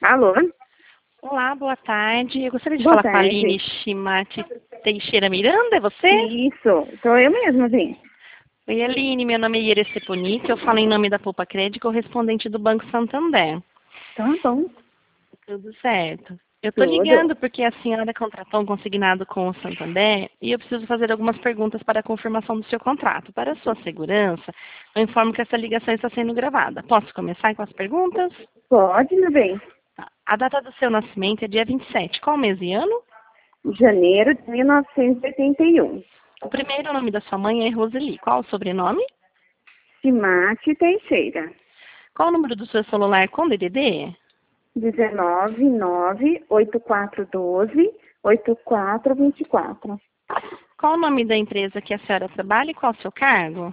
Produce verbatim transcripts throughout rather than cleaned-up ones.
Alô? Olá, boa tarde. Eu gostaria de Boa falar com a tarde. Aline Shimati Teixeira Miranda, é você? Isso, sou eu mesma, sim. Oi, Aline, meu nome é Iere Steponik, eu falo em nome da Poupa Crédito, correspondente do Banco Santander. Tá bom. Tudo certo. Eu estou Tudo. ligando porque a senhora contratou um consignado com o Santander e eu preciso fazer algumas perguntas para a confirmação do seu contrato. Para a sua segurança, eu informo que essa ligação está sendo gravada. Posso começar com as perguntas? Pode, meu bem. Tá. A data do seu nascimento é dia vinte e sete. Qual mês e ano? Janeiro de mil novecentos e oitenta e um. O primeiro nome da sua mãe é Roseli. Qual o sobrenome? Simate Teixeira. Qual o número do seu celular com D D D? dezenove, nove, oito quatro um dois, oito quatro dois quatro. Qual o nome da empresa que a senhora trabalha e qual o seu cargo?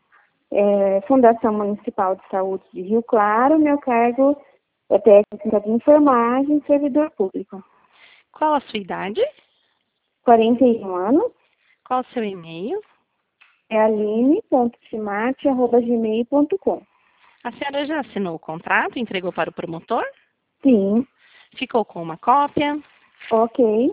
É, Fundação Municipal de Saúde de Rio Claro. Meu cargo é técnica de enfermagem e servidor público. Qual a sua idade? quarenta e um anos. Qual o seu e-mail? É aline ponto simate arroba gmail ponto com. A senhora já assinou o contrato e entregou para o promotor? Sim. Ficou com uma cópia? Ok.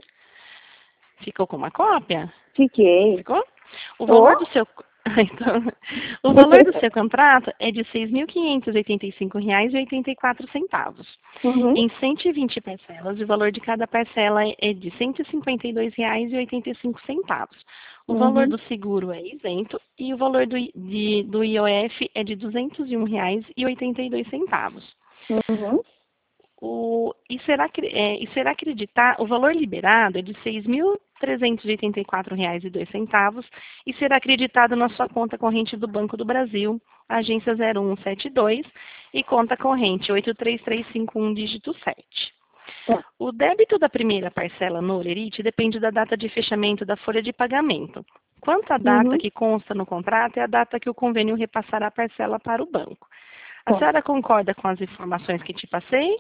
Ficou com uma cópia? Fiquei. Ficou? O Oh. valor do seu então, o valor do seu contrato é de seis mil quinhentos e oitenta e cinco reais e oitenta e quatro centavos. Uhum. Em cento e vinte parcelas, o valor de cada parcela é de cento e cinquenta e dois reais e oitenta e cinco centavos. O valor Uhum. do seguro é isento e o valor do, I- de, do I O F é de duzentos e um reais e oitenta e dois centavos. Uhum. O, e, será, acre- é, e será acreditar, o valor liberado é de seis mil trezentos e oitenta e quatro reais e dois centavos e será acreditado na sua conta corrente do Banco do Brasil, agência zero um sete dois e conta corrente oito três três cinco um dígito sete. Tá. O débito da primeira parcela no Olerite depende da data de fechamento da folha de pagamento. Quanto à data Uhum. que consta no contrato, é a data que o convênio repassará a parcela para o banco. A Tá. senhora concorda com as informações que te passei?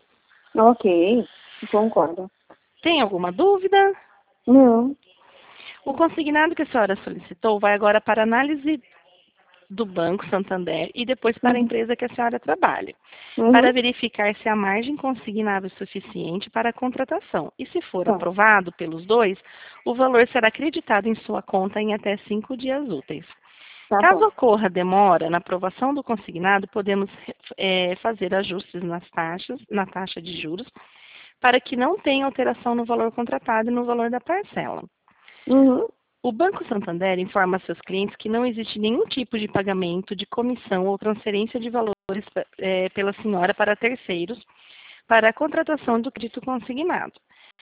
Ok. Concordo. Tem alguma dúvida? Não. O consignado que a senhora solicitou vai agora para análise do Banco Santander e depois para a Uhum. empresa que a senhora trabalha, Uhum. para verificar se a margem consignável é suficiente para a contratação. E se for Tá. aprovado pelos dois, o valor será acreditado em sua conta em até cinco dias úteis. Tá Caso bom. ocorra demora na aprovação do consignado, podemos eh, fazer ajustes nas taxas, na taxa de juros, para que não tenha alteração no valor contratado e no valor da parcela. Uhum. O Banco Santander informa a seus clientes que não existe nenhum tipo de pagamento de comissão ou transferência de valores eh, pela senhora para terceiros para a contratação do crédito consignado.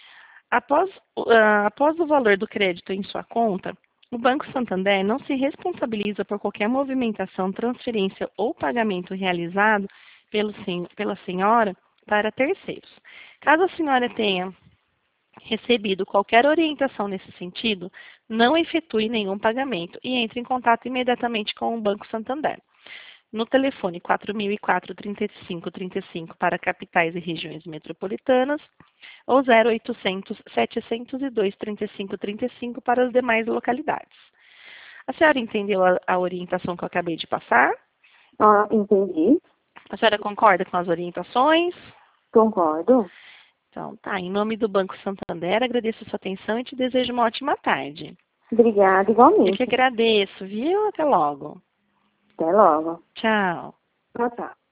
Após, ah, após o valor do crédito em sua conta, o Banco Santander não se responsabiliza por qualquer movimentação, transferência ou pagamento realizado pelo sen- pela senhora para terceiros. Caso a senhora tenha recebido qualquer orientação nesse sentido, não efetue nenhum pagamento e entre em contato imediatamente com o Banco Santander. No telefone quatro mil e quatro, trinta e cinco, trinta e cinco para capitais e regiões metropolitanas ou zero oitocentos, setecentos e dois, trinta e cinco, trinta e cinco para as demais localidades. A senhora entendeu a, a orientação que eu acabei de passar? Ah, entendi. A senhora concorda com as orientações? Concordo. Então, tá. Em nome do Banco Santander, agradeço a sua atenção e te desejo uma ótima tarde. Obrigada, Eu que igualmente. agradeço, viu? Até logo. Até logo. Tchau. Tchau, tchau.